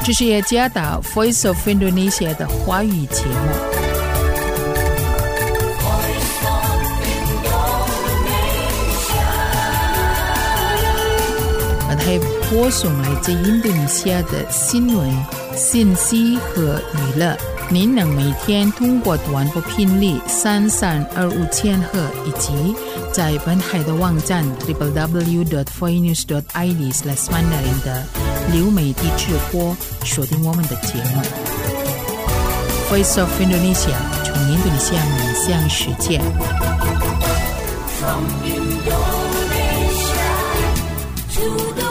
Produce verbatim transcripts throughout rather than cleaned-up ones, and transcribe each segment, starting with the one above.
这是耶加达 Voice of Indonesia 的华语节目。还播送来自印度尼西亚的新闻、信息和娱乐。您能每天通过短波频率三三二五千赫以及在本海的网站 double-u double-u double-u dot voice news dot i d slash mandarin 的流媒体直播收听我们的节目。Voice of Indonesia 从印度尼西亚面向世界。From Indonesia to the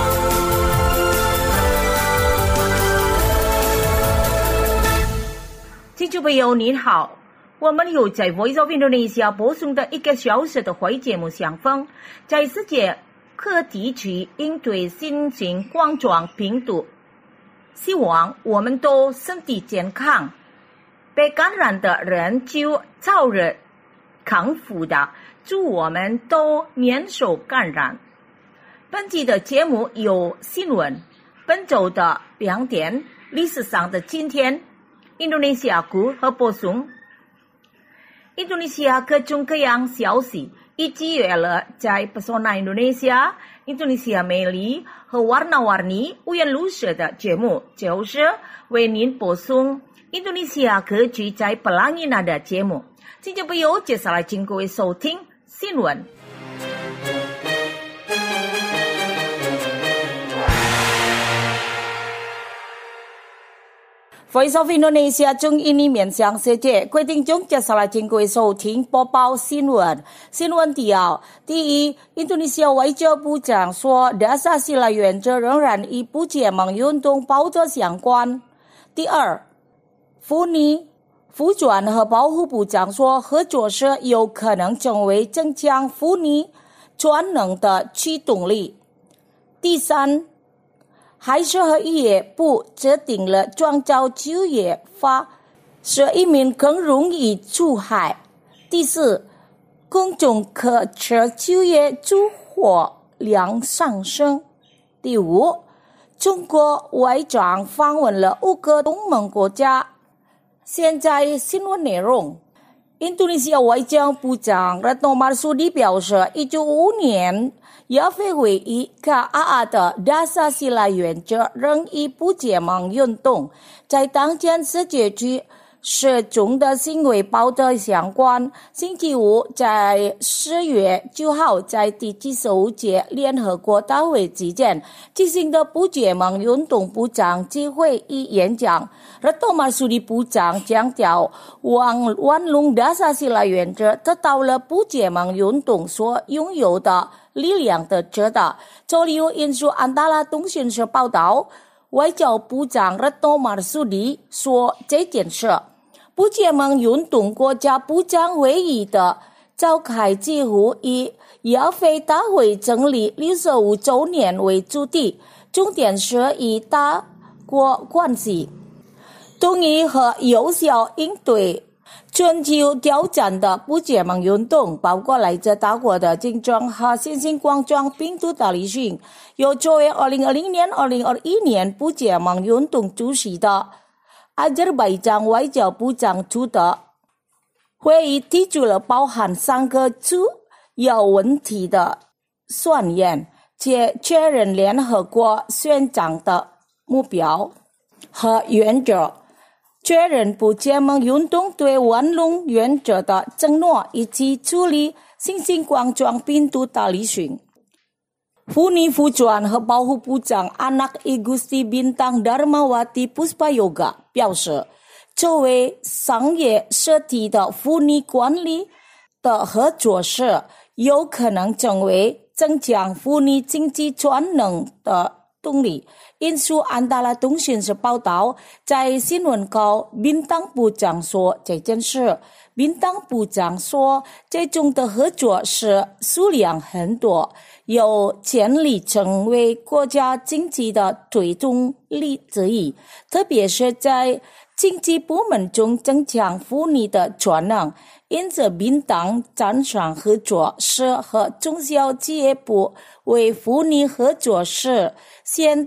听众朋友您好，我们有在 Voice of Indonesia 播送的一个小时的华语节目相逢，在世界各地区应对新型冠状病毒，希望我们都身体健康，被感染的人就早日康复的，祝我们都免受感染。本期的节目有新闻，本周的两点，历史上的今天，印度尼西亚股和播送。印度尼西亚各种各样消息以及娱乐在 Pesona Indonesia、印度尼西亚美丽和 warna-warni 五颜六色的节目，就是为您播送印度尼西亚各区在 Pelangi Nada 的节目。听众朋友，接下来请各位收听新闻。Voice of Indonesia 从印尼面向世界，规定中接下来请各位收听播报新闻。新闻提要：第一，印度尼西亚外交部长说，达萨西拉原则仍然与不结盟运动保持相关。第二，妇女、妇转和保护部长说，合作社有可能成为增强妇女专能的驱动力。第三，海事和渔业部制定了创造就业法，使移民更容易出海。第四，公众可持就业出货量上升。第五，中国外长访问了五个东盟国家。现在新闻内容。印度尼西亚外交部长 Retno Marsudi 表示，一九五五年亚非会议 K A A 的达萨西拉原则仍与不结盟运动在当前世界区始终的行为保持相关。星期五在十月九号在第七十五届联合国大会期间进行的不结盟运动部长集会与演讲， Retno Marsudi 部长强调，玩玩弄达萨西拉原则得到了不结盟运动所拥有的力量的值得。周六引述安达拉通讯社报道，外交部长 Retno Marsudi 说这件事。不结盟运动国家部长会议的召开几乎以亚非大会成立六十五周年为主题，重点是以大国关系同意和有效应对全球挑战的不结盟运动，包括来自大国的竞争和新型冠状病毒的旅行。有作为二零二零年、二零二一年不结盟运动主席的阿塞拜疆外交部长主的会议提出了包含三个主要问题的宣言，且确认联合国宣讲的目标和原则，确认不结盟运动对玩弄原则的承诺，以及处理新型冠状病毒的旅行。妇女妇转和保护部长 Anak Igusti Bintang Darmawati Puspayoga 表示，作为商业实体的妇女管理的合作社有可能成为增强妇女经济专能的动力。引述安达拉通讯社报道，在新闻稿 Bintang 部长说这件事。Bintang 部长说，这种的合作是数量很多，有潜力成为国家经济的推动力之一，特别是在经济部门中增强妇女的专能。因此 Bintang 赞赏合作社和中小企业部为妇女合作社现代化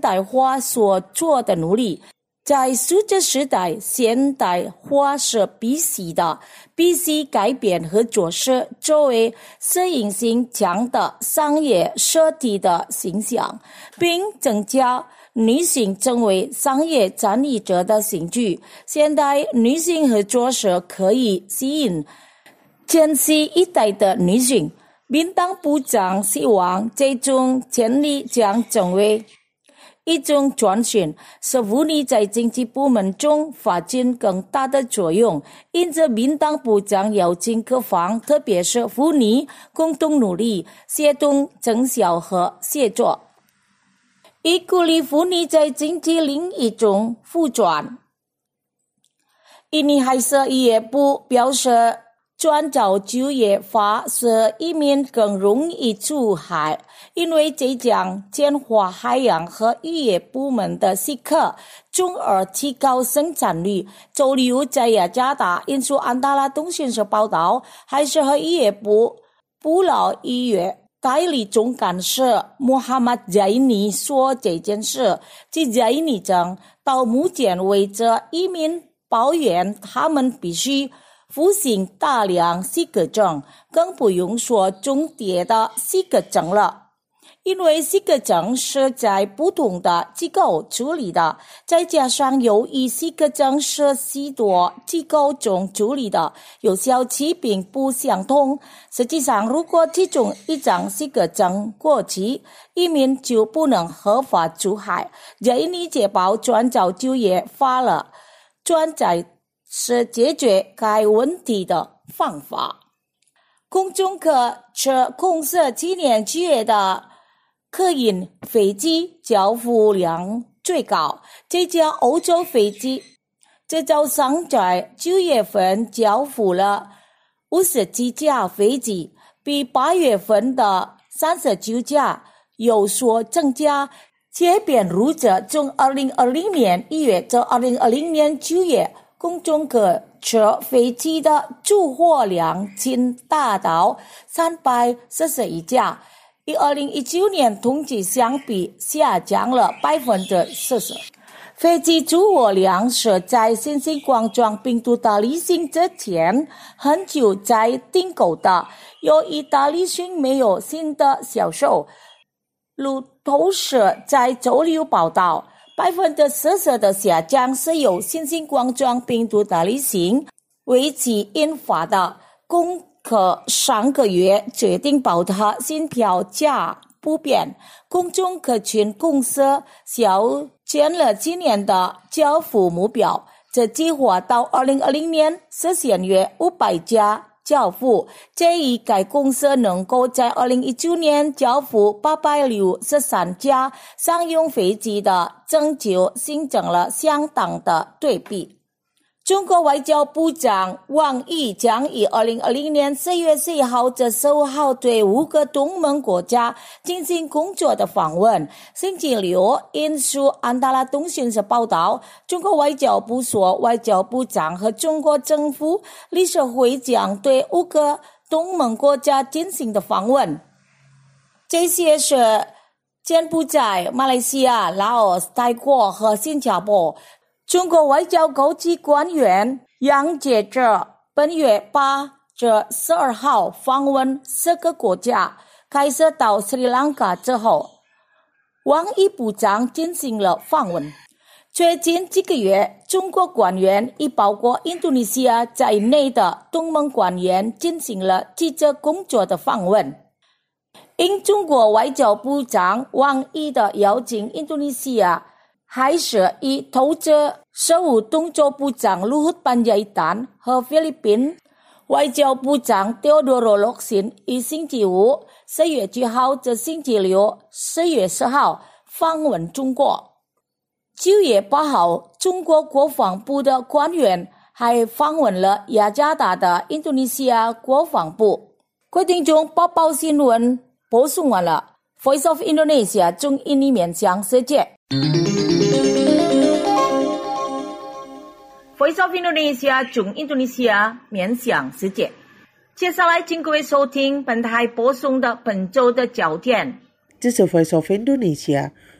画所做的努力。在苏浙时代，现代画是必须的，必须改变和着色作为摄影师强的商业设计的形象，并增加女性成为商业参与者的兴趣。现代女性和着色可以吸引千禧一代的女性。民党部长希望这种潜力将成为一种转型，使妇女在经济部门中发挥更大的作用。因此，民党部长邀请各方，特别是妇女，共同努力，协同成效和协作，以鼓励妇女在经济领域中复转。印尼海事渔业部表示，创造就业法使移民更容易出海，因为这将简化海洋和渔业部门的时刻，从而提高生产率。周六在雅加达引述安达拉通讯社报道，海事和渔业部捕捞渔业代理总干事穆罕默德·尼说这件事，即尼证到目前为止，移民抱怨他们必须服行大量资格证，更不用说重叠的资格证了。因为资格证是在不同的机构处理的，再加上由于资格证是许多机构中处理的，有效期并不相同。实际上，如果其中一张资格证过期，移民就不能合法出海。印尼解报创造就业法了，专在是解决该问题的方法。空中客车公司今年七月的客运飞机交付量最高，这架欧洲飞机这早上在九月份交付了五十七架飞机，比八月份的三十九架有所增加。这便如着从二零二零年一月至二零二零年九月，空中客车飞机的出货量仅达到三百四十一架，与二零一九年同期相比下降了百分之四十。飞机出货量是在新型冠状病毒的疫情之前很久在订购的，由于大疫情没有新的销售。路透社在周六报道，百分之四十的下降是由新型冠状病毒的疫情为其引发的。公客上个月决定保持新票价不变，公众客群公司削减了今年的交付目标，这计划到二零二零年实现约五百架交付，这与该公司能够在二零一九年交付八百六十三架商用飞机的增就形成了相当的对比。中国外交部长王毅将于二零二零年四月四号至十五号对五个东盟国家进行工作的访问。星期六引述安达拉通讯社报道，中国外交部说，外交部长和中国政府理事会将对五个东盟国家进行的访问，这些是柬埔寨、马来西亚、拉奥斯、泰国和新加坡。中国外交高级官员杨洁篪本月八至十二号访问四个国家，开始到斯里兰卡之后，王毅部长进行了访问。最近几个月，中国官员已包括印度尼西亚在内的东盟官员进行了记者工作的访问。因中国外交部长王毅的邀请，印度尼西亚还是以投资事务动作部长Luhut Panjaitan和菲律宾外交部长 Teodoro Locsin 于星期五十月九号至星期六十月十号访问中国。九月八号，中国国防部的官员还访问了雅加达的印度尼西亚国防部。各位听众，播报新闻播送完了。Voice of Indonesia 中印尼面向世界。Voice of Indonesia 中印度尼西亚面向世界。接下来请各位收听本台播送的本周的焦点。 这是 Voice of Indonesia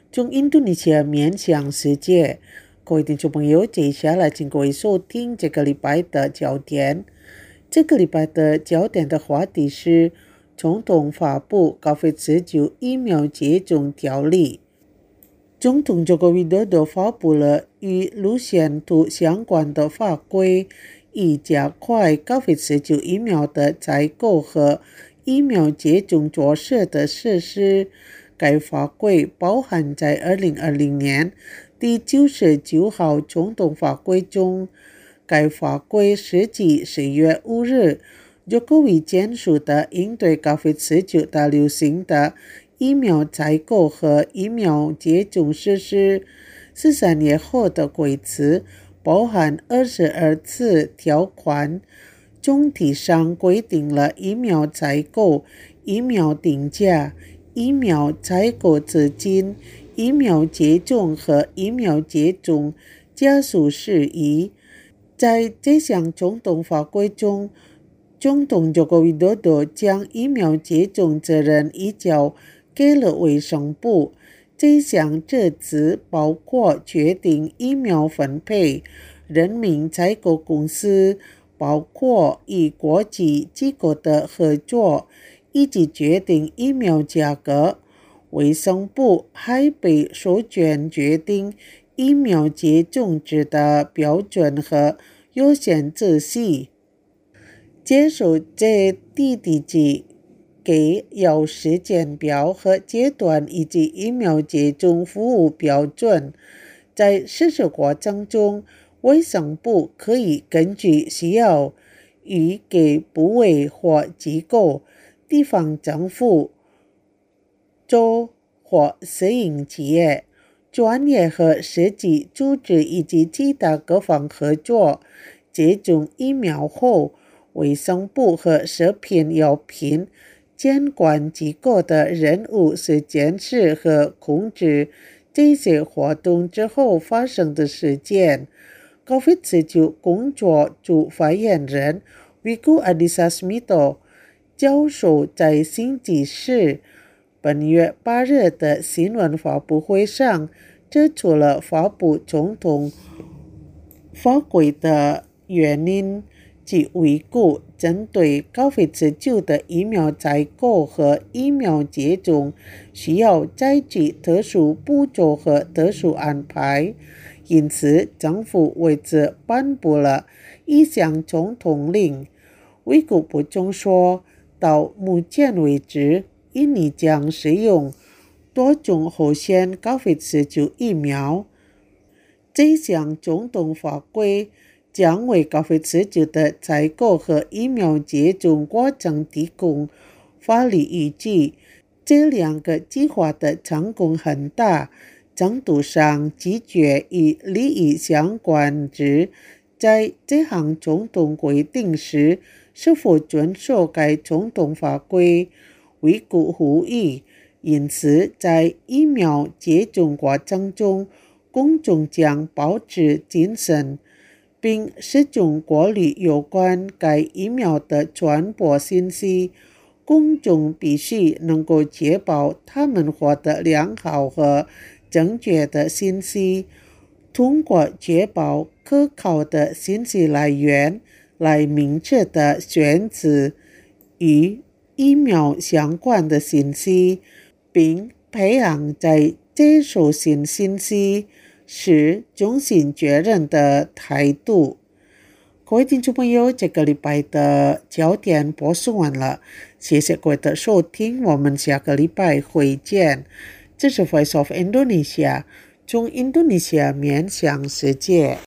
从印度尼西亚面向世界。各位听众朋友，接下来请各位收听这个礼拜的焦点。这个礼拜的焦点的话题是总统发布 COVID 十九 疫苗接种条例。总统佐科维多多发布了与路线图相关的法规，以加快 COVID 十九 疫苗的采购和疫苗接种着手的实施。该法规包含在二零二零年第九十九号总统法规中。该法规实际十月五日佐科维签署的应对 COVID 十九 大流行的疫苗采购和疫苗接种实施十三年后的规则，包含二十二次条款，总体上规定了疫苗采购、疫苗定价、疫苗采购资金、疫苗接种和疫苗接种加速事宜。在这项总统法规中，总统佐科维多多将疫苗接种责任移交给了卫生部。这项职责包括决定疫苗分配、任命采购公司，包括与国际机构的合作，以及决定疫苗价格。卫生部还被授权决定疫苗接种制的标准和优先次序。接受这 D D G 给有时间表和阶段以及疫苗接种服务标准。在实施过程中，卫生部可以根据需要与给部委或机构、地方政府、州或私营企业、专业和实际组织以及其他各方合作。接种疫苗后，卫生部和食品药品监管机构的任务是监视和控制这些活动之后发生的事件。COVID 十九 工作组发言人 Wiku Adhisa Smito 教授在星期四本月八日的新闻发布会上指出了发布总统法规的原因，即维护针对 COVID 十九 的疫苗采购和疫苗接种需要采取特殊步骤和特殊安排。因此，政府为此颁布了一项总统令。维库补充说，到目前为止，印尼将使用多种候选 COVID 十九 疫苗。这项总统法规将为 COVID 十九 的采购和疫苗接种过程提供法律依据。这两个计划的成功很大程度上取决于利益相关者在这项总统规定时是否遵守该总统法规。维库呼吁，因此在疫苗接种过程中，公众将保持谨慎，并始终过滤有关该疫苗的传播信息。公众必须能够确保他们获得良好和正确的信息，通过确保可靠的信息来源来明确地选择与疫苗相关的信息，并培养在接受新信息时衷心确认的态度。各位听众朋友，这个礼拜的焦点播送完了，谢谢各位的收听，我们下个礼拜会见。这是 Voice of Indonesia， 从印度尼西亚面向世界。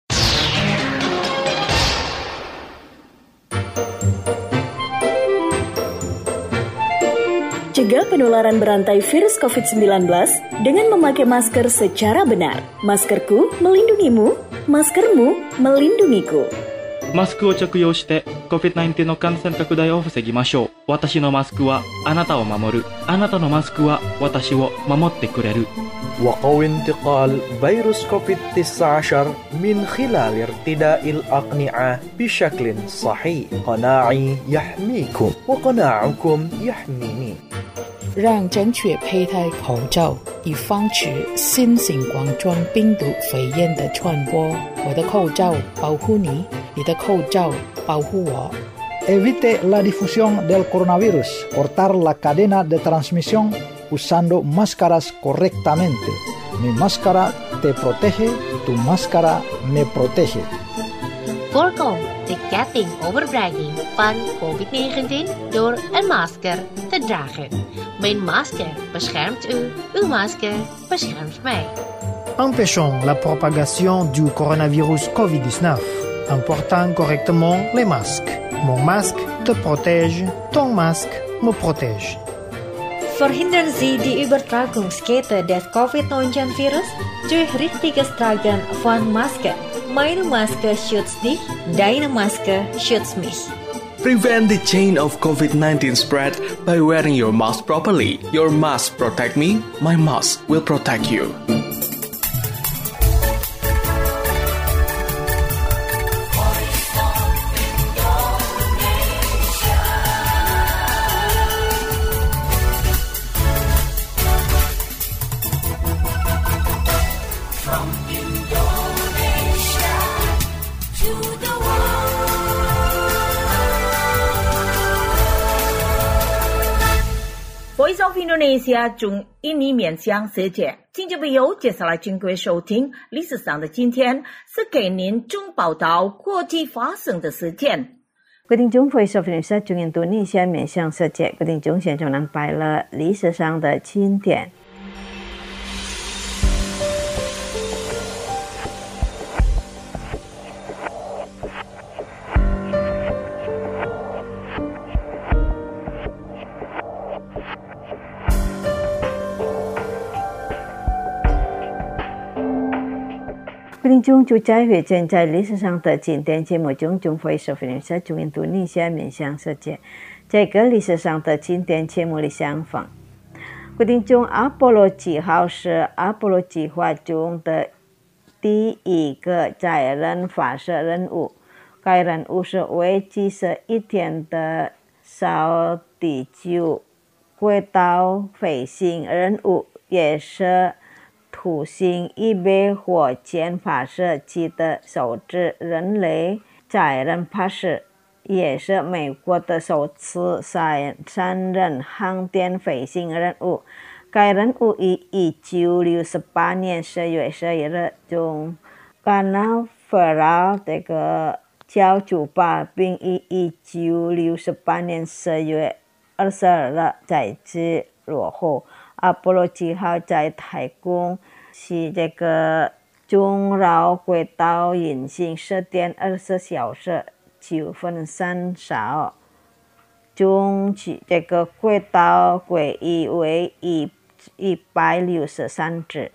Cegah penularan berantai virus covid sembilan belas dengan memakai masker secara benar. Maskerku melindungimu, maskermu melindungiku. マスクを着用して コビッドナインティーン の感染拡大を防ぎましょう。私のマスクはあなたを守る。あなたのマスクは私を守ってくれる。 وقوي انتقال فيروس كوفيد تسعة عشر من خلال ارتداء الأقنعة بشكل صحيح. قناعي يحميكم وقناعكم يحميني. 让正确佩戴口罩，以防止新型冠状病毒肺炎的传播。我的口罩保护你，你的口罩保护我。 Evite la difusión del coronavirus. Cortar la cadena de transmisión usando máscaras correctamente. Mi máscara te protege, tu máscara me protege. Voorkom de ketting overbrenging van covid negentien door een masker te dragen. Mijn masker beschermt u, uw masker beschermt mij. Empêchons la propagation du coronavirus covid dix-neuf en portant correctement les masques. Mon masque te protège, ton masque me protège. Verhindern Sie die Übertragungskette des covid neunzehn Virus durch richtiges Tragen von Maske. Meine Maske schützt dich, deine Maske schützt mich. Prevent the chain of covid nineteen spread by wearing your mask properly. Your mask protect me, my mask will protect you. Voice of Indonesia 中印尼面向世界，听众朋友，接下来请各位收听历史上的今天，是给您中报道国际发生的事件。 各位听众 Voice of Indonesia 中印度尼西亚面向世界，各位听众现在安排了历史上的今天。各位听众，就在会见在历史上的今天节目中，中 Voice of Indonesia 中印度尼西亚面向世界，这个历史上的今天节目里相逢。各位听众，阿波罗几号是阿波罗计划中的第一个载人发射任务，该任务是为期十一天的烧地球轨道飞行任务，也是土星一 B 火箭发射器的首次人类载人发射，也是美国的首次三人航天飞行任务。该任务于一九六八年十月十一日从加拿大这个交出发，并于一九六八年十月二十二日再次落后。阿波罗七号在太空是这个中绕轨道运行十点二十小时九分三秒，中这个轨道轨域为一一百六十三指。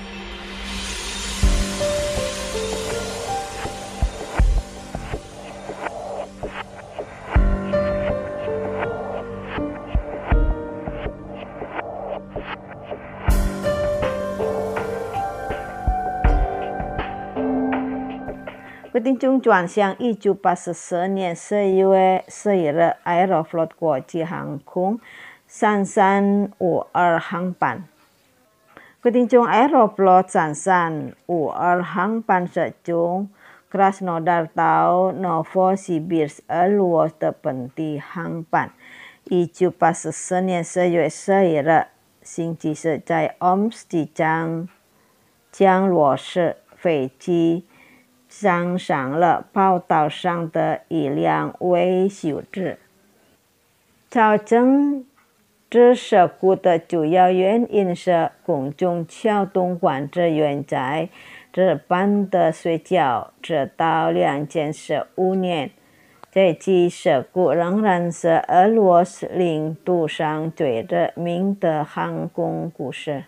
各位听众，转向一九八四年十一月十一日 Aeroflot 国际航空三三五二航班。各位听众， Aeroflot 三三五二航班是从 Krasnodar 到 Novosibirsk 俄罗斯的本地航班。一九八四年十月十一日星期四在 Omsk 机场降落时，飞机上上了跑道上的一辆维修车。造成这事故的主要原因是公众交通管制员在日本的睡觉，直到二零一五年。这起事故仍然是俄罗斯领土上最热门的航空故事。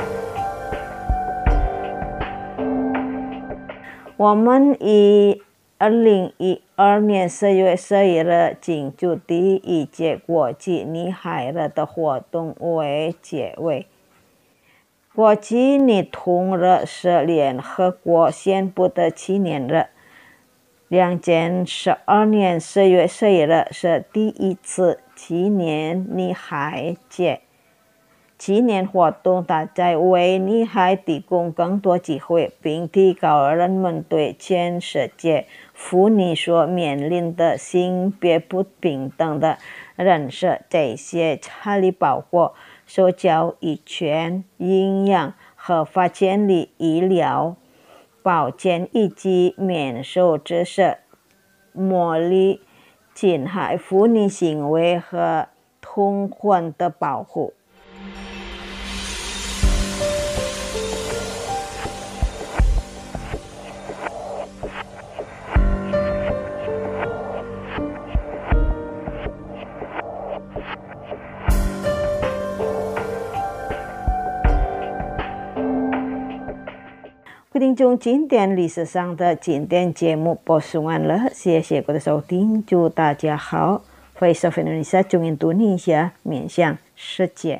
我们以二零一二年四月十一日庆祝第一届国际女孩日的活动为结尾。国际女童日是联合国宣布的纪念日。两千十二年四月十一日是第一次纪念女孩节。纪念活动旨在为女孩提供更多机会，并提高人们对全世界妇女所面临的性别不平等的认识。这些策略包括受教育权、营养、合法权利、医疗保健以及免受知识、模拟侵害妇女行为和同婚的保护。听众，今天历史上的经典节目播送完了，谢谢各位的收听，祝大家好。Voice of Indonesia 中Indonesia面向世界。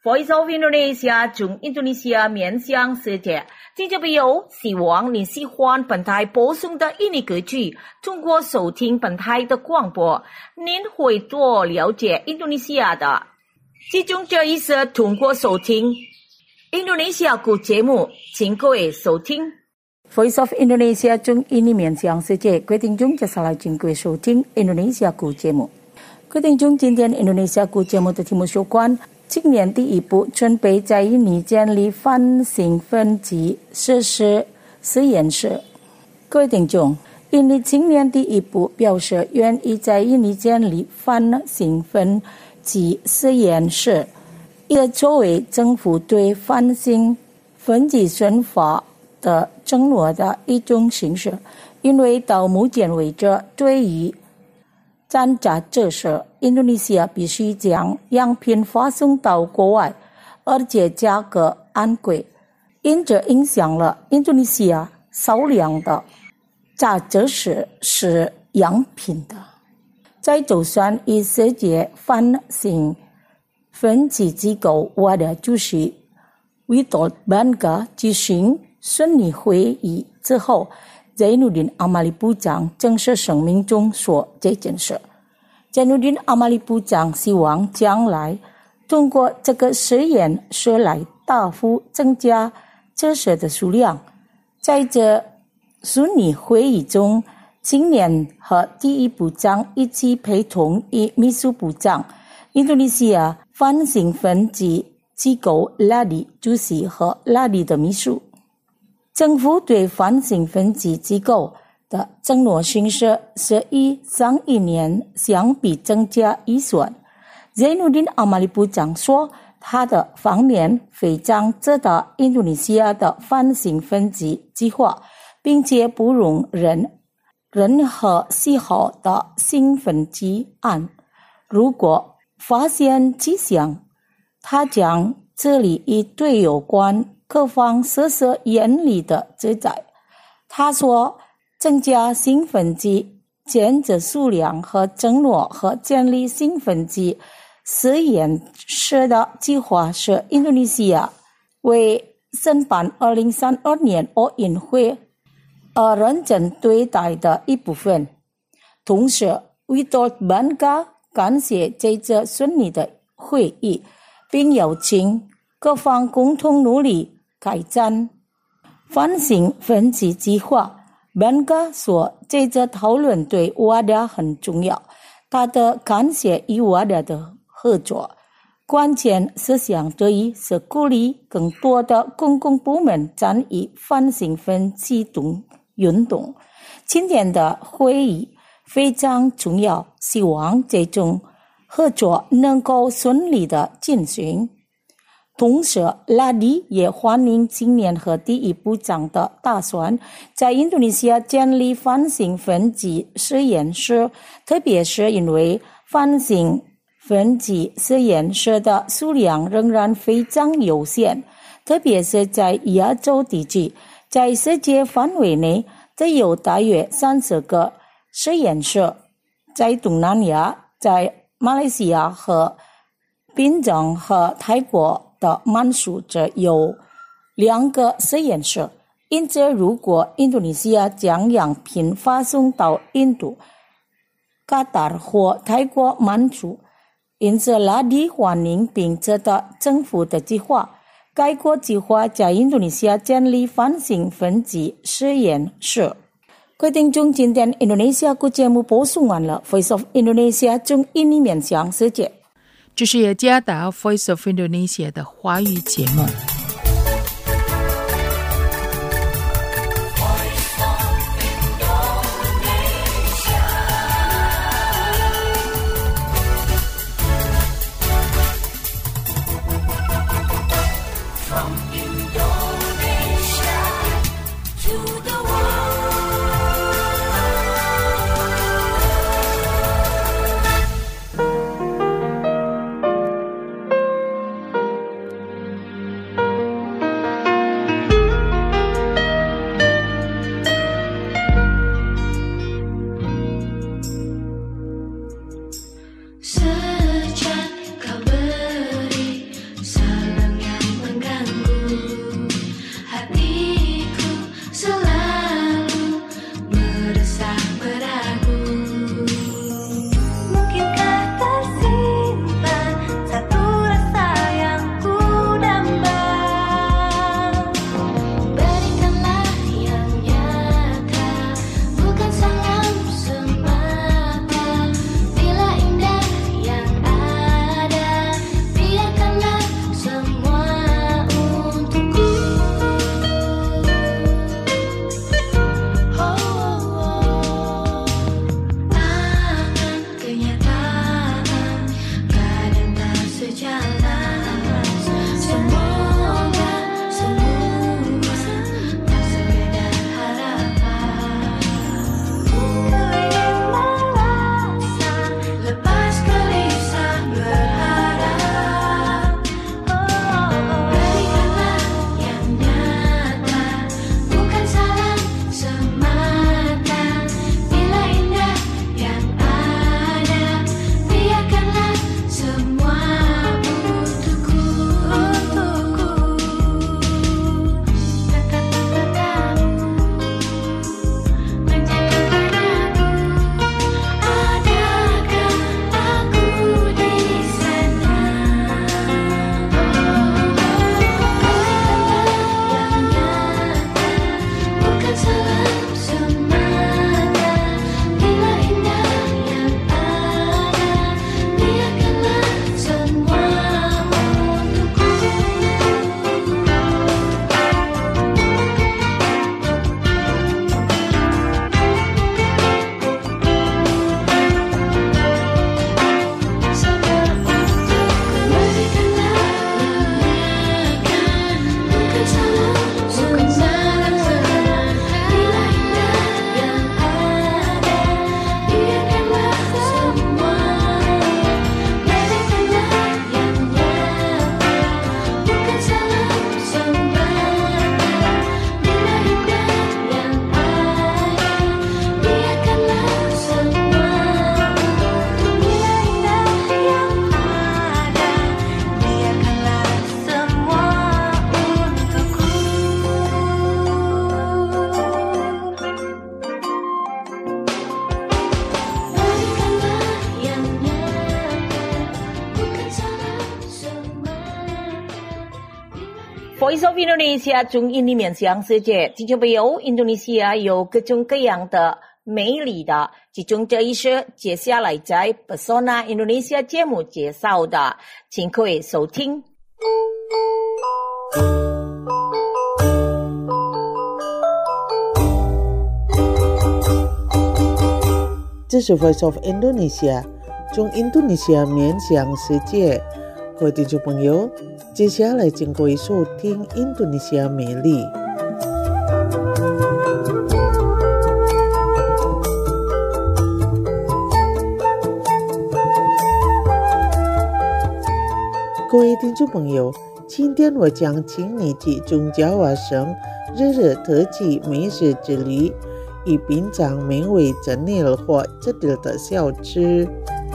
Voice of Indonesia 从印度尼西亚面向世界，听众朋友，希望你喜欢本台播送的印尼歌曲。通过收听本台的广播，您会多了解印度尼西亚的。其中这一次通过收听印度尼西亚歌节目，请各位收听。Voice of Indonesia 从印尼面向世界，各位听众接下来请各位收听印度尼西亚歌节目。各位听众，今天印度尼西亚歌节目的题目有关今年第一步准备在印尼建立反兴奋剂设施实验室。各位听众，印尼今年第一步表示愿意在印尼建立反兴奋剂实验室，也作为政府对反兴奋剂宣发的承诺的一种形式。因为到目前为止，对于参加这事，印度尼西亚必须将样品发送到国外，而且价格昂贵，因这影响了印度尼西亚少量的在这时是样品的。在就算以世界反兴奋剂机构我的主席维多班嘎举行顺利会议之后，Zainuddin Amali部长正式声明中说这件事。Zainuddin Amali部长希望将来通过这个实验室来大幅增加测试的数量。在这顺利会议中，今年和第一部长一起陪同以秘书部长、印度尼西亚反兴奋剂机构拉里主席和拉里的秘书。政府对反兴奋剂机构的承诺形式是以上一年相比增加预算。Zainuddin Amali部长说，他的方面非常知道印度尼西亚的反兴奋剂计划，并且不容忍任何细毫的兴奋剂案。如果发现迹象，他将治理一对有关各方实施严厉的制裁。他说，增加兴奋剂检测数量和承诺和建立兴奋剂实验室的计划是印度尼西亚为申办二零三二年奥运会而认真对待的一部分。同时，维多班嘎感谢这次顺利的会议，并邀请各方共同努力改善反兴奋剂计划。班嘎说，这次讨论对我的很重要，他的感谢与我的的合作。关键思想之一是鼓励更多的公共部门参与反兴奋剂运动。今天的会议非常重要，希望这种合作能够顺利的进行。同时，拉里也欢迎今年和第一部长的打算，在印度尼西亚建立反兴奋剂实验室，特别是因为反兴奋剂实验室的数量仍然非常有限，特别是在亚洲地区。在世界范围内，只有大约三十个实验室，在东南亚、在马来西亚和槟城和泰国的曼谷则有两个实验室。因此，如果印度尼西亚将样品发送到印度、卡达或泰国曼谷，因此拉里欢迎并知道政府的计划。该国计划在印度尼西亚建立反兴奋剂实验室。各位听众，今天印度尼西亚歌节目播送完了。Voice of Indonesia 从印尼面向世界。 这是雅加达 Voice of Indonesia 的华语节目。 Voice of Indonesia 中印尼面向世界，听众朋友，印度尼西亚有各种各样的美丽的，其中这一是接下来在 Pesona Indonesia 节目介绍的，请各位收听。 这是 Voice of Indonesia 中印度尼西亚面向世界，各位听众朋友，接下来请各位收听印度尼西亚美丽。各位听众朋友，今天我将请你集中加瓦省日日特辑美食之旅，以品尝美味真料或这里的小吃。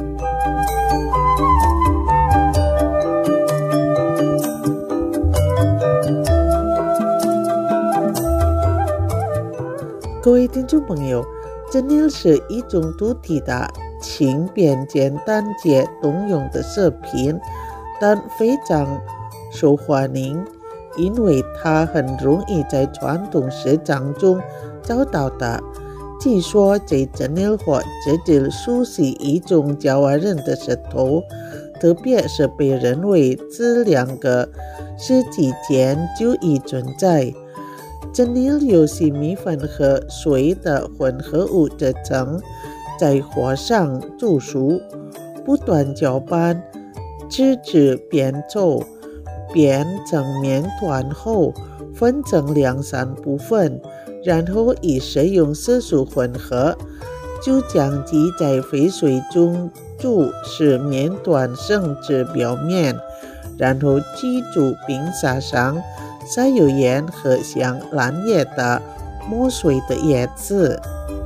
各位听众朋友，真料是一种独特的、轻便、简单且动用的食品，但非常受欢迎，因为它很容易在传统市场中找到的。据说在真料或这里熟悉一种加瓦人的舌头，特别是被认为这两个世纪间就已存在。真料由细米粉和水的混合物制成，在火上煮熟，不断搅拌，直至变稠，变成面团后分成两三部分，然后以食用色素混合，就将其在沸水中煮，使面团升至表面，然后记住并撒上撒有盐和像蓝叶的磨碎的叶子。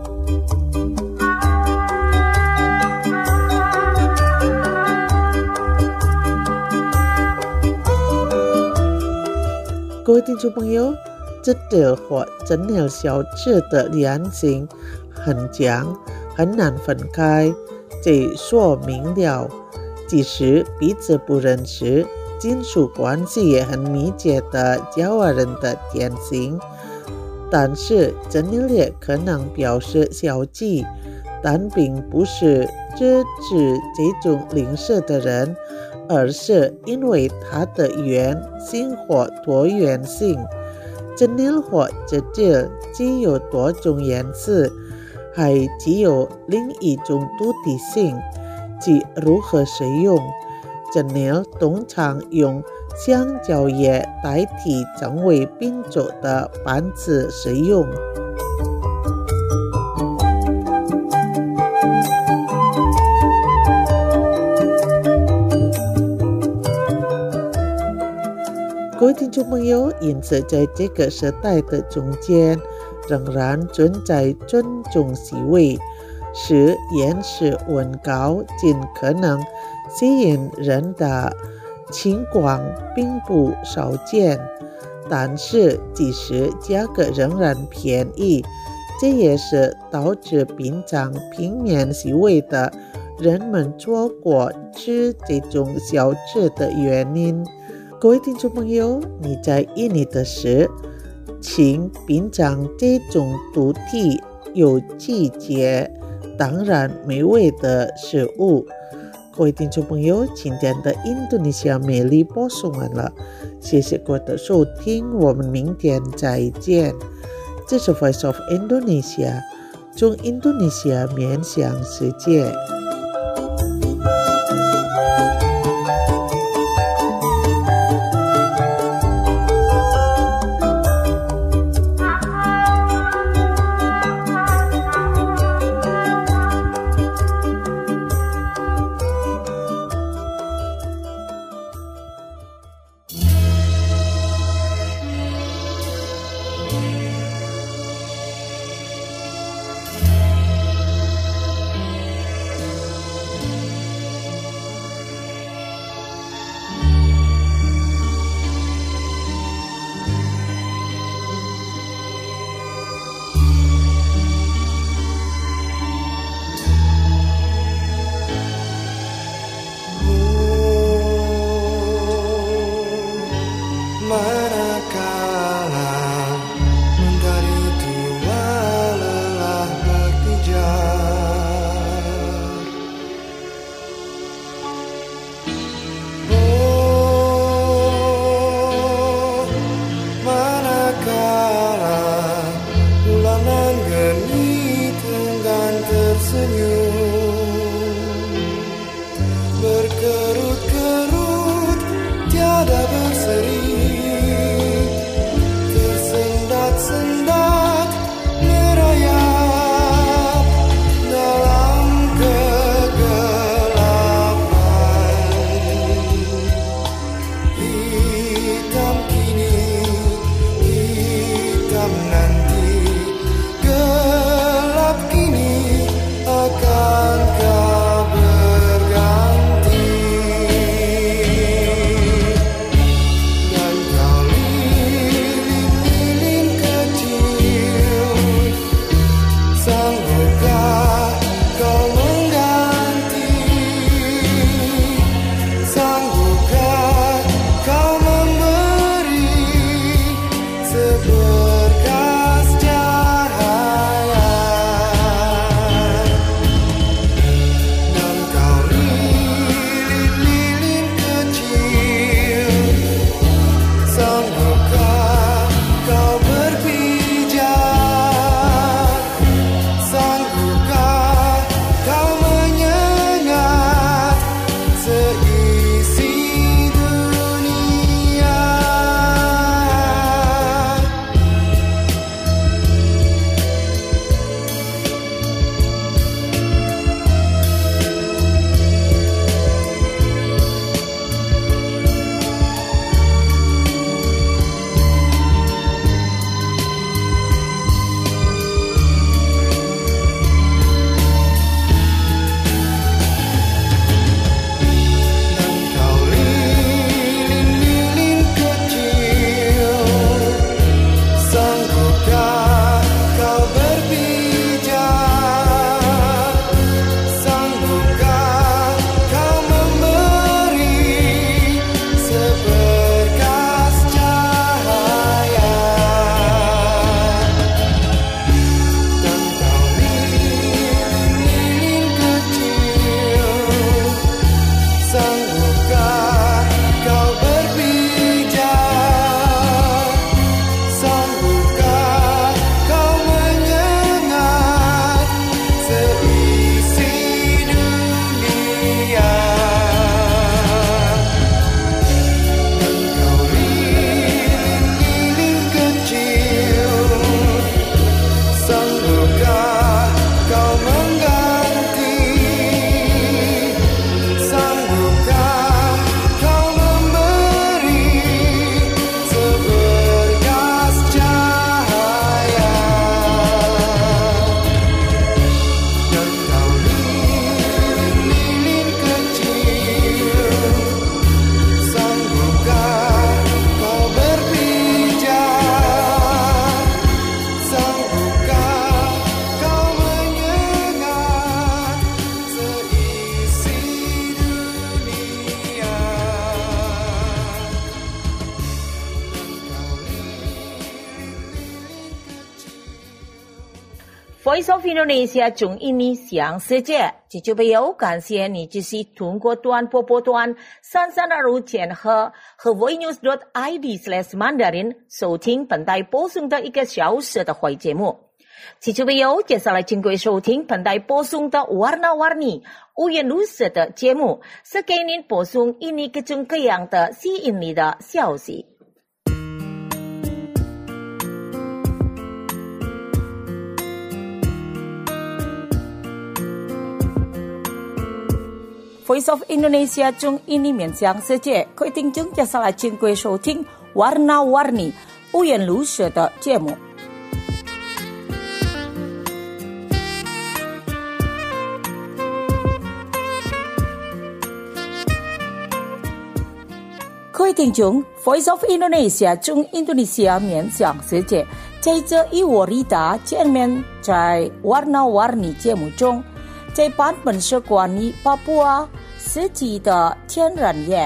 各位听众朋友，这道或真料小吃的两性很强，很难分开，这说明了即使彼此不认识，亲属关系也很密切的加瓦人的典型。但是真料也可能表示小气，但并不是支持这种零食的人，而是因为它的原性或多元性。真料或这里既有多种颜色，还具有另一种独特性，即如何使用。真料通常用香蕉叶代替成为饼做的盘子使用。各位听众朋友，因此在这个时代的中间，仍然存在尊重习味，使饮食文高尽可能吸引人的情况并不少见。但是即使价格仍然便宜，这也是导致品尝平面习味的人们错过吃这种小吃的原因。各位听众朋友，你在印尼的时，请品尝这种独特有季节当然美味的食物。各位听众朋友，今天的印度尼西亚美丽播送完了，谢谢各位的收听，我们明天再见。这是 Voice of Indonesia 中印度尼西亚面向世界。 Voice of Indonesia 中印尼详世界，这就没有感谢你继续通过短波波段三三二五千赫和 voinews dot I D slash mandarin 收听本台播送的一个小时的会节目。这就没有接下来请各位收听本台播送的 Warna-Warni 五颜六色的节目，是给您播送印尼各种各样的吸引你的消息。Voice of Indonesia 中印尼面向世界，各位听众接下来请各位收听 Warna-Warni 五颜六色的节目。各位听众 Voice of Indonesia 中印度尼西亚面向世界，在这一我里达见面在 Warna-Warni 节目中，这版本是关于巴布亚斯基的天然烟。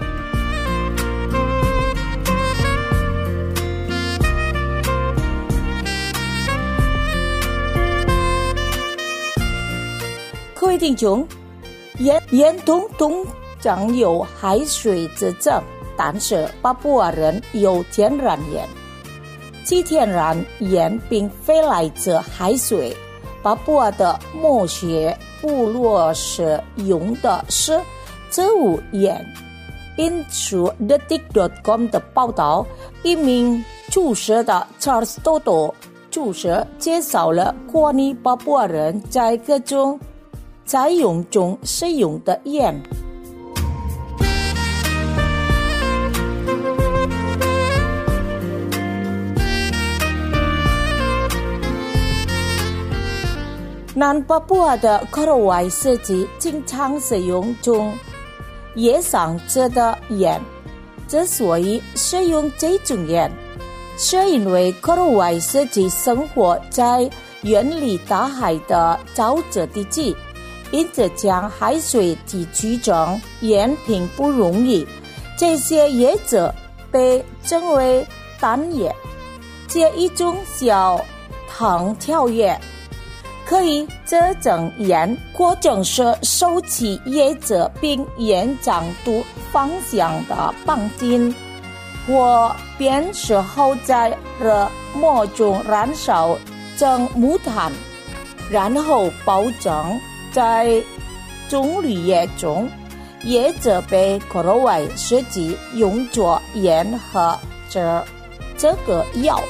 各位听众，烟烟通通常有海水之症，但是巴布亚人有天然烟。其天然烟并非来自海水。巴布亚的某些部落是用的是植物烟。因此 detik dot com 的报道，一名注射的 Charles Toto 注射介绍了关于巴布亚人在各种采用中使用的烟。南巴布亚的克罗维斯基经常使用中野生者的烟，之所以使用这种烟，是因为克罗维斯基生活在远离大海的沼泽地区，因此将海水提取成烟并不容易。这些叶子被称为单叶，这一种小藤条叶可以制成烟，或者是收起叶子并沿长度方向的绑紧，或边时候在热膜中燃烧成木炭，然后包装在棕榈叶中。叶子被克罗维斯基用作烟和这这个药。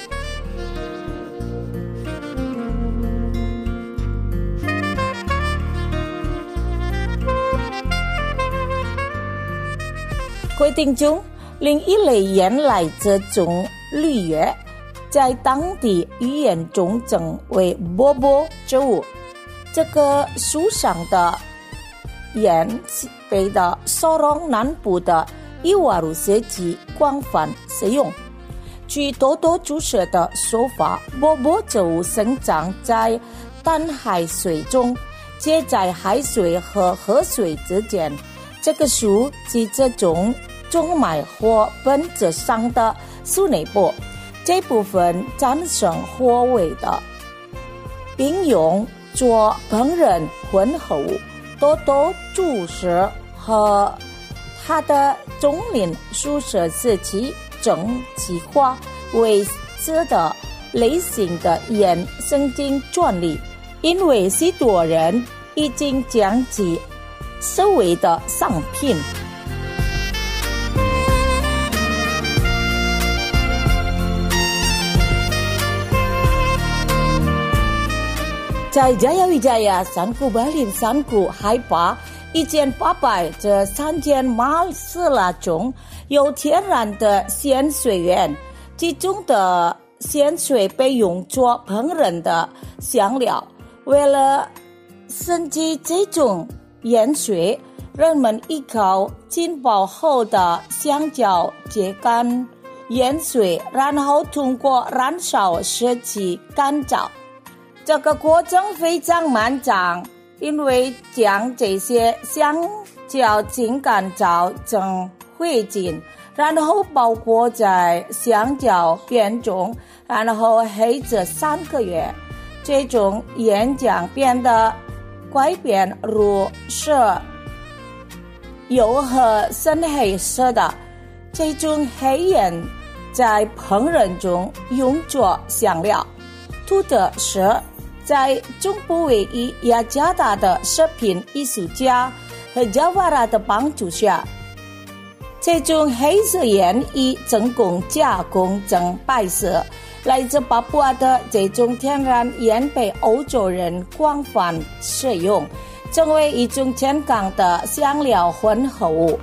各位听众，另一类烟来自棕榈叶，在当地语言中称为波波植物。这个树上的烟被的索隆南部的伊瓦鲁斯基广泛使用。据多多注射的说法，波波植物生长在淡海水中，介在海水和河水之间。这个树是这种中脉或本质上的树内部，这部分产生火味的，并用作烹饪混合物。多多注射和它的种林注射时期正计划为此的类型的烟申请专利，因为许多人已经将其视为的商品。在Jayawijaya山谷柏林山谷海拔一千八百至三千马斯拉中有天然的咸水源，其中的咸水被用作烹饪的香料。为了升级这种盐水，人们依靠浸泡后的香蕉秸秆盐水，然后通过燃烧使其干燥。这个过程非常漫长，因为将这些香蕉浸干燥成灰烬，然后包裹在香蕉片中，然后黑着三个月。 这种演讲变得改变如是油和深黑色的，这种黑盐在烹饪中用作香料。图的是在中部唯一雅加达的食品艺术家和加瓦拉的帮助下，这种黑色盐以成功加工成白色。来自巴布亚的这种天然盐被欧洲人广泛使用，成为一种健康的香料混合物。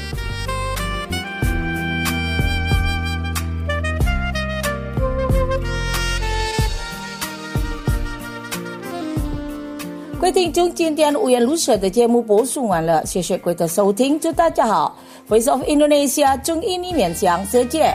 各位听众，今天五颜六色的节目播送完了，谢谢各位的收听，祝大家好。Voice of Indonesia 中印尼面向世界。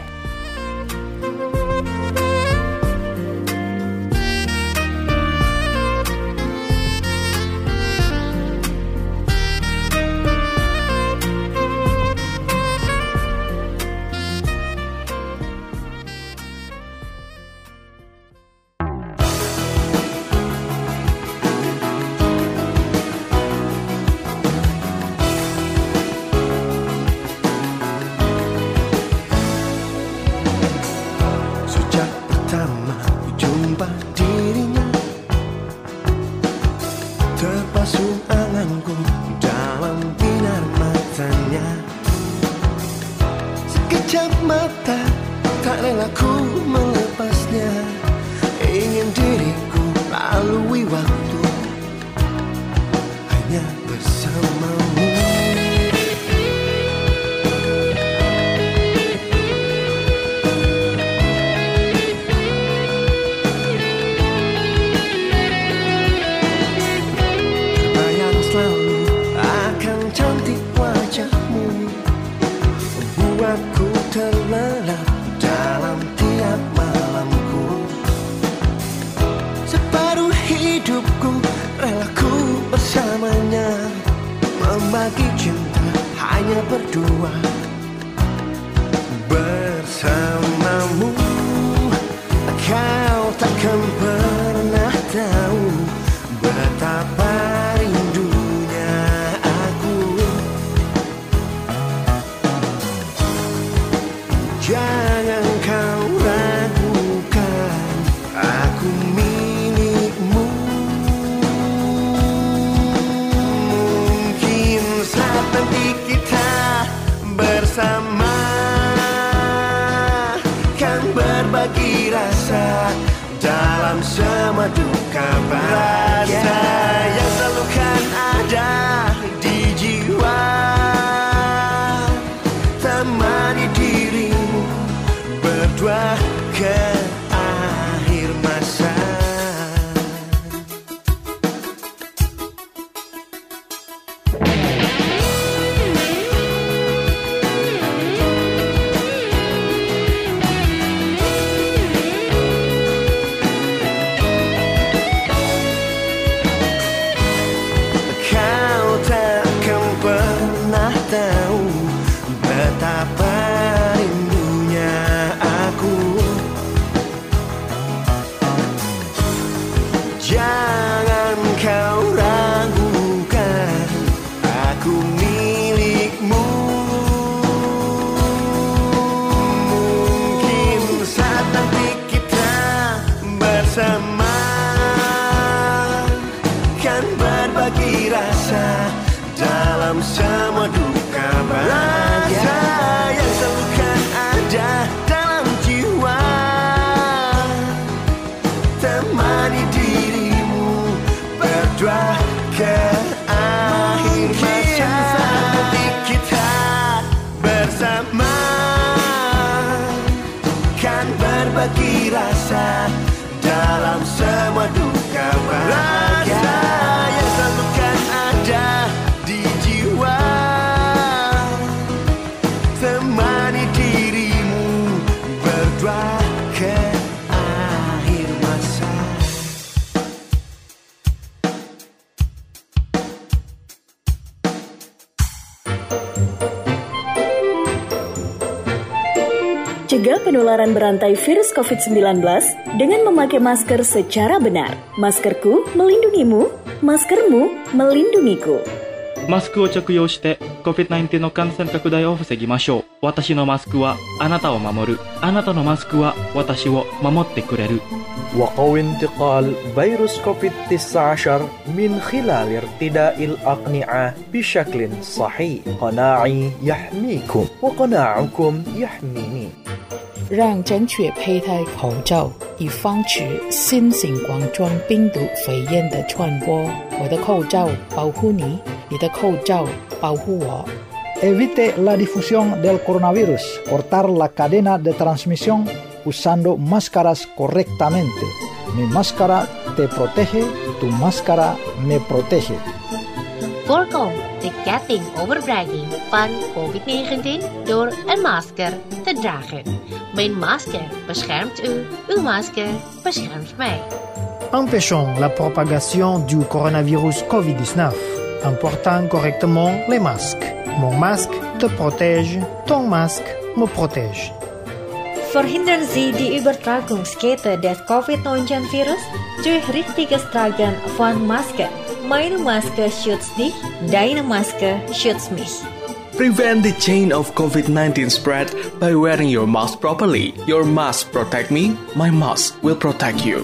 Cegah penularan berantai virus covid sembilan belas dengan memakai masker secara benar. Maskerku melindungimu, maskermu melindungiku. マスクを着用して コビッドナインティーン の感染拡大を防ぎましょう。私のマスクはあなたを守る。あなたのマスクは私を守ってくれる。 وقوي انتقال فيروس كوفيد تسعة عشر من خلال ارتداء الأقنعة بشكل صحيح. قناعي يحميكم وقناعكم يحميني. 让正确佩戴口罩，以防止新型冠状病毒肺炎的传播。我的口罩保护你，你的口罩保护我。 Evite la difusión del coronavirus. Cortar la cadena de transmisión usando máscaras correctamente. Mi máscara te protege, tu máscara me protege. Voorkom de ketting overbrenging van covid negentien door een masker te dragen. Mijn masker beschermt u, uw masker beschermt mij. Empêchons la propagation du coronavirus covid dix-neuf en portant correctement les masques. Mon masque te protège, ton masque me protège. Verhindern Sie die Übertragungskette des covid neunzehn Virus durch richtiges Tragen von Maske. Meine Maske schützt dich, deine Maske schützt mich. Prevent the chain of covid nineteen spread by wearing your mask properly. Your mask protect me, my mask will protect you.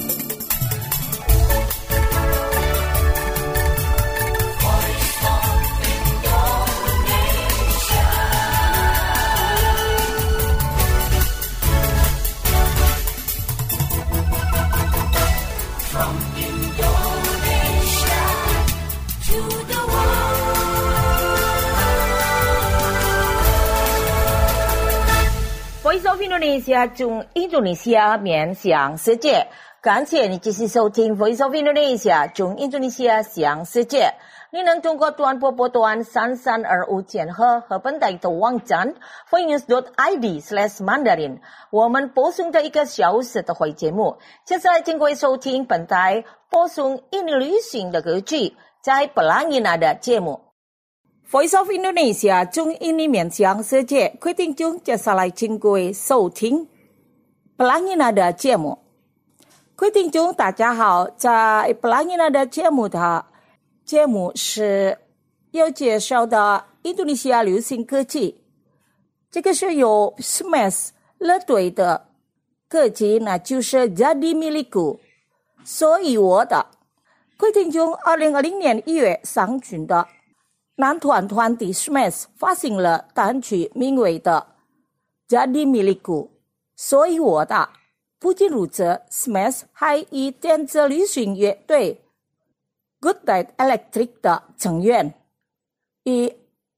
Voice of Indonesia 中印度尼西亚面向世界，感谢你继续收听 Voice of Indonesia 中印度尼西亚向世界。你能通过短波波段三三二五千赫和本台的网站 voice dot i d slash mandarin， 我们播送的一个小时的会节目。接下来请各位收听本台播送印尼旅行的歌曲，在 Pelangi Nada 节目。Voice of Indonesia 中印尼面向世界，各位听众接下来请各位收听 Pelangi Nada 节目。各位听众大家好，在 Pelangi Nada 节目的节目是要介绍的印度尼西亚流行歌曲，这个是由 Smash 乐队的歌曲，那就是 Jadi Milikku 所以我的。各位听众，二零二零年一月上旬的男团团体 Smash 发行了单曲名为的 Jadi Milikku 所以我的。不仅如此 Smash 还以电子流行乐队 Good Night Electric 的成员与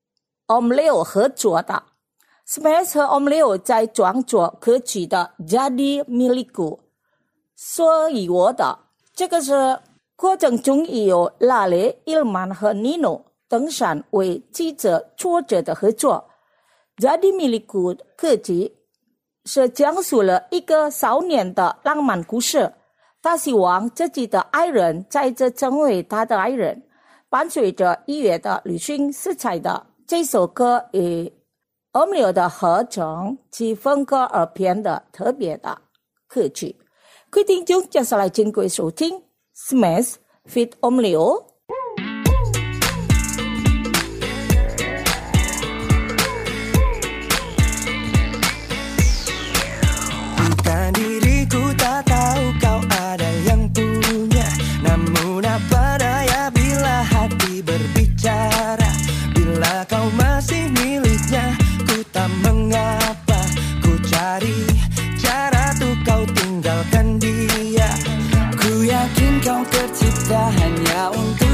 Om Leo 合作的。Smash 和 Om Leo 在创作歌曲的 Jadi Milikku 所以我的。这个是过程中也有拉雷、Ilman 和 Nino登山为记者作者的合作。Jadi Milikku 歌曲是讲述了一个少年的浪漫故事，他希望自己的爱人在这成为他的爱人。伴随着音乐的旅行色彩的这首歌与 Om Leo 的合成，其风格而变得特别的歌曲。各位听众，接下来请各位收听 Smash feat. Om Leo。 Hanya untuk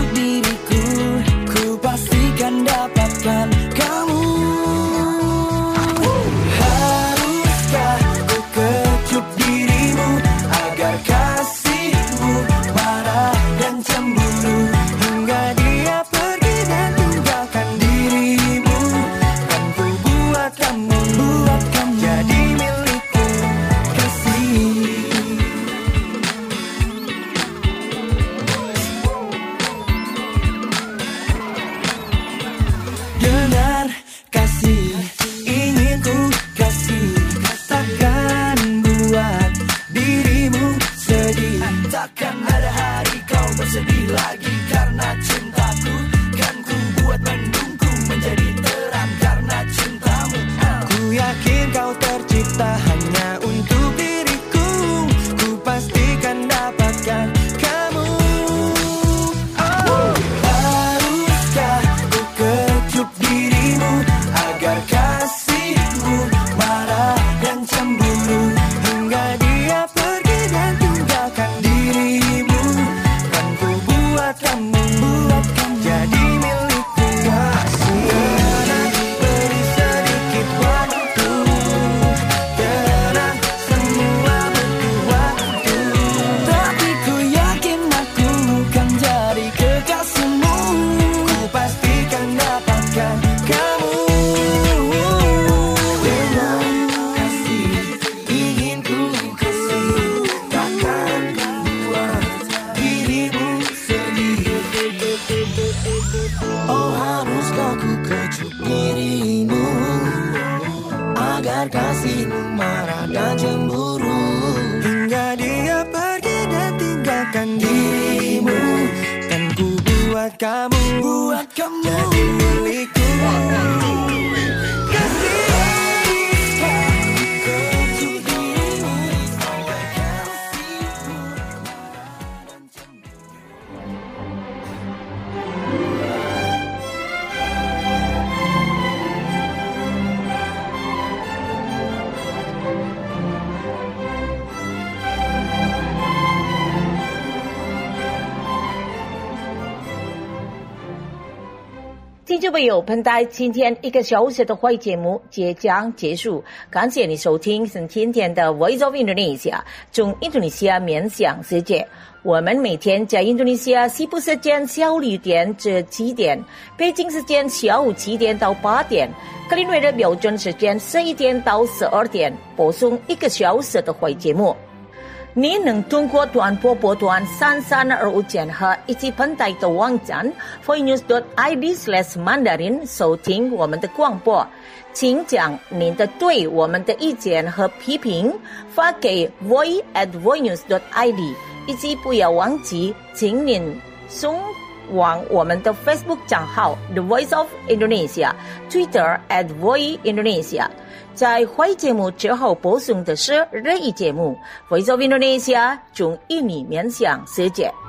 biar kasihmu marah dan cemburu, hingga dia pergi dan tinggalkan dirimu. Dan ku buat kamu, buat kamu jadi milikku. 听众朋友，本台今天一个小时的会节目即将结束，感谢你收听今天的 Voice of Indonesia 中印度尼西亚面向世界。我们每天在印度尼西亚西部时间下午六点至七点，北京时间下午七点到八点，格林威治标准时间十一点到十二点，播送一个小时的会节目。你能通过短波波段三三二五千赫以及本台的网站 voinews dot i d slash mandarin 收听我们的广播。请将您的对我们的意见和批评发给 voi at voinews dot i d， 以及不要忘记，请您送往我们的 Facebook 账号 The Voice of Indonesia， Twitter at Voi Indonesia。在会节目之后播送的是日语节目 Voice of Indonesia 中印尼面向世界。